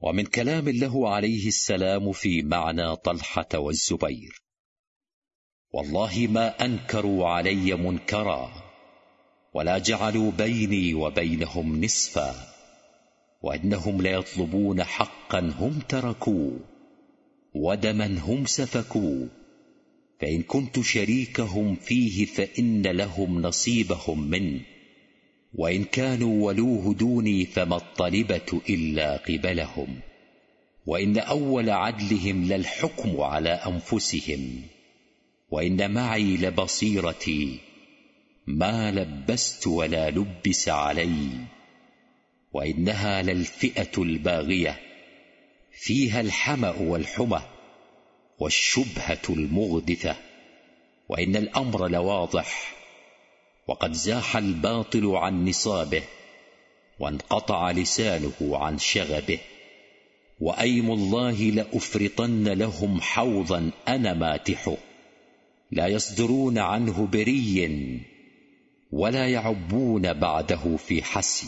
ومن كلام له عليه السلام في معنى طلحة والزبير: والله ما أنكروا علي منكرا، ولا جعلوا بيني وبينهم نصفا، وإنهم ليطلبون حقا هم تركوا، ودما هم سفكوا، فإن كنت شريكهم فيه فإن لهم نصيبهم منه، وإن كانوا ولوه دوني فما الطلبة إلا قبلهم، وإن أول عدلهم للحكم على أنفسهم، وإن معي لبصيرتي ما لبست ولا لبس علي، وإنها للفئة الباغية فيها الحمأ والحمى والشبهة المغدثة، وإن الأمر لواضح، وقد زاح الباطل عن نصابه، وانقطع لسانه عن شغبه، وأيم الله لأفرطن لهم حوضا أنا ماتحه، لا يصدرون عنه بري، ولا يعبون بعده في حسي.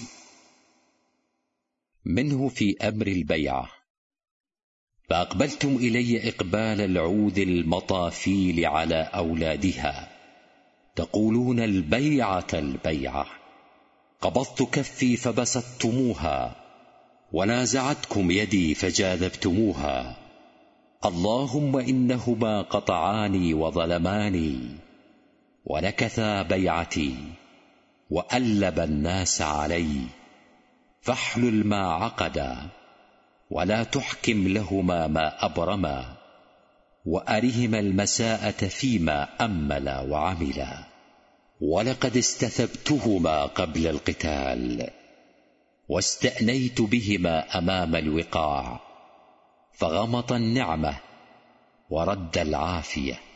منه في أمر البيعة: فأقبلتم إلي إقبال العود المطافيل على أولادها، تقولون البيعة البيعة، قبضت كفي فبسطتموها، ونازعتكم يدي فجاذبتموها، اللهم إنهما قطعاني وظلماني، ونكثا بيعتي، وألب الناس علي، فاحلل ما عقدا، ولا تحكم لهما ما أبرما، وأرهما المساءة فيما أملا وعملا، ولقد استثبتهما قبل القتال، واستأنيت بهما أمام الوقاع، فغمط النعمة ورد العافية،